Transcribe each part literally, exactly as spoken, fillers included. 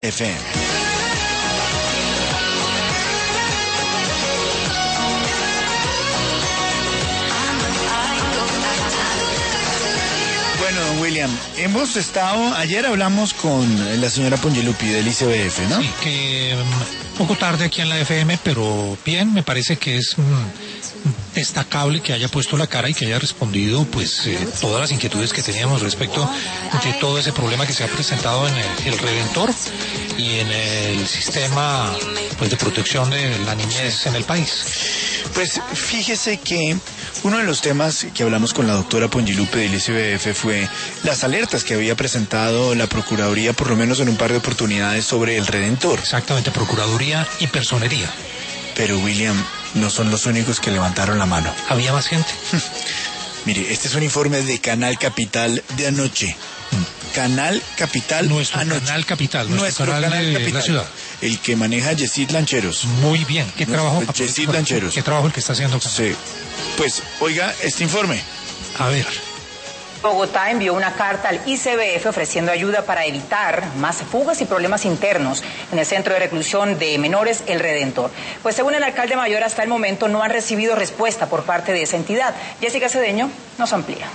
F M. Bueno, don William, hemos estado, ayer hablamos con la señora Pongilupi del I C B F, ¿no? Sí, que um, poco tarde aquí en la F M, pero bien, me parece que es um, destacable que haya puesto la cara y que haya respondido pues eh, todas las inquietudes que teníamos respecto de todo ese problema que se ha presentado en el, el Redentor y en el sistema pues de protección de la niñez en el país. Pues fíjese que uno de los temas que hablamos con la doctora Pongilupi del I C B F fue las alertas que había presentado la Procuraduría, por lo menos en un par de oportunidades, sobre el Redentor. Exactamente, Procuraduría y Personería. Pero William, no son los únicos que levantaron la mano. ¿Había más gente? Mire, este es un informe de Canal Capital de anoche. Canal Capital Nuestro anoche. Canal Capital, nuestro, nuestro canal, canal de Capital, la ciudad. El que maneja Yesid Lancheros. Muy bien. ¿Qué Nuestro trabajo? Yesid Lancheros. ¿Qué trabajo el que está haciendo? Sí. Pues, oiga, este informe. A ver. Bogotá envió una carta al I C B F ofreciendo ayuda para evitar más fugas y problemas internos en el centro de reclusión de menores El Redentor. Pues según el alcalde mayor, hasta el momento no han recibido respuesta por parte de esa entidad. Jessica Cedeño nos amplía.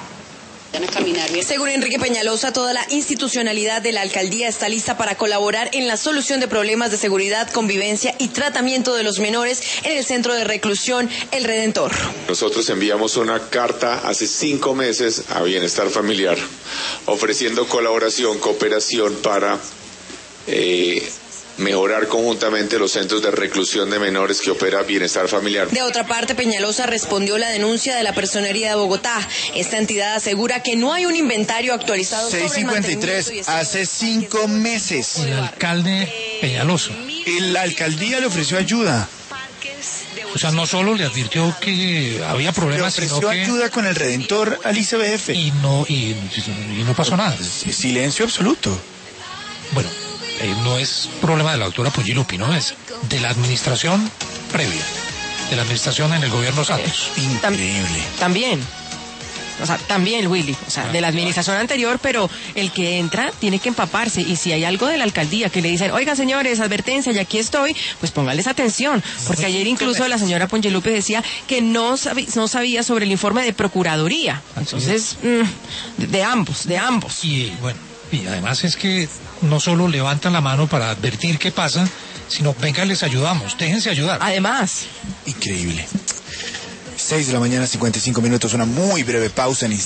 Según Enrique Peñalosa, toda la institucionalidad de la alcaldía está lista para colaborar en la solución de problemas de seguridad, convivencia y tratamiento de los menores en el centro de reclusión El Redentor. Nosotros enviamos una carta hace cinco meses a Bienestar Familiar ofreciendo colaboración, cooperación para eh, mejorar conjuntamente los centros de reclusión de menores que opera Bienestar Familiar. De otra parte, Peñalosa respondió la denuncia de la Personería de Bogotá. Esta entidad asegura que no hay un inventario actualizado sobre seis cincuenta y tres, hace cinco meses. El alcalde Peñalosa. Y la alcaldía le ofreció ayuda. O sea, no solo le advirtió que había problemas, le sino ofreció que... ayuda con el Redentor al I C B F. Y no, y, y no pasó nada. Silencio absoluto. Bueno, eh, no es problema de la doctora Pongilupi, ¿no? Es de la administración previa, de la administración en el gobierno Santos. Increíble. También. O sea, también, Willy, o sea, de la administración anterior, pero el que entra tiene que empaparse, y si hay algo de la alcaldía que le dicen, oiga señores, advertencia, y aquí estoy, pues póngales atención, porque ayer incluso la señora Pongilupi decía que no, sabía, no sabía sobre el informe de Procuraduría, entonces, mmm, de ambos, de ambos. Y bueno, y además es que no solo levantan la mano para advertir qué pasa, sino venga, les ayudamos, déjense ayudar. Además. Increíble. seis de la mañana, cincuenta y cinco minutos, una muy breve pausa en